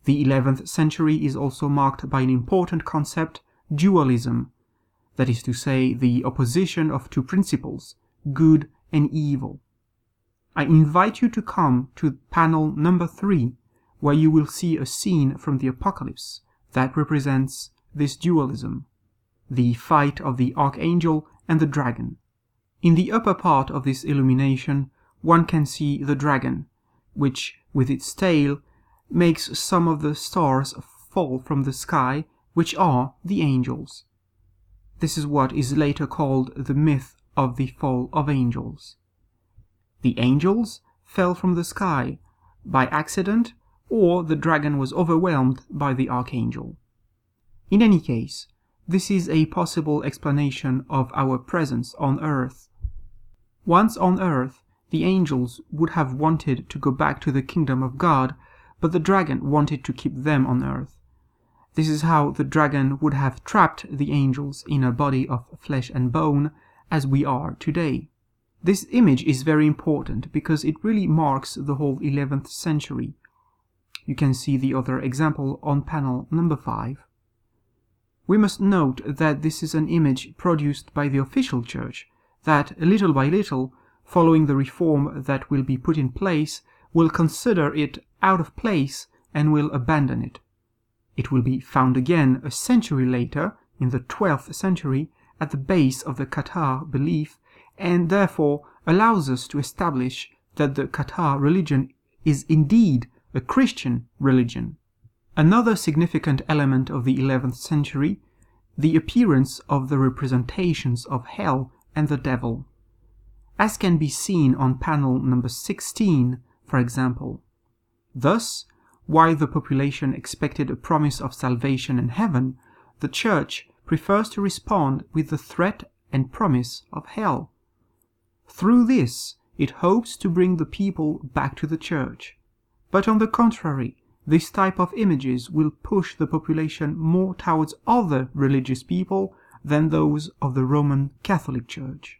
The 11th century is also marked by an important concept, dualism, that is to say, the opposition of two principles, good and evil. I invite you to come to panel number 3, where you will see a scene from the Apocalypse that represents this dualism, the fight of the archangel and the dragon. In the upper part of this illumination, one can see the dragon, which, with its tail, makes some of the stars fall from the sky, which are the angels. This is what is later called the myth of the fall of angels. The angels fell from the sky by accident, or the dragon was overwhelmed by the archangel. In any case, this is a possible explanation of our presence on earth. Once on earth, the angels would have wanted to go back to the kingdom of God, but the dragon wanted to keep them on earth. This is how the dragon would have trapped the angels in a body of flesh and bone, as we are today. This image is very important because it really marks the whole 11th century. You can see the other example on panel number 5. We must note that this is an image produced by the official church, that little by little, following the reform that will be put in place, will consider it out of place and will abandon it. It will be found again a century later, in the 12th century, at the base of the Cathar belief, and therefore allows us to establish that the Cathar religion is indeed a Christian religion. Another significant element of the 11th century, the appearance of the representations of hell and the devil. As can be seen on panel number 16, for example. Thus, while the population expected a promise of salvation and heaven, the Church prefers to respond with the threat and promise of hell. Through this, it hopes to bring the people back to the Church. But on the contrary, this type of images will push the population more towards other religious people than those of the Roman Catholic Church.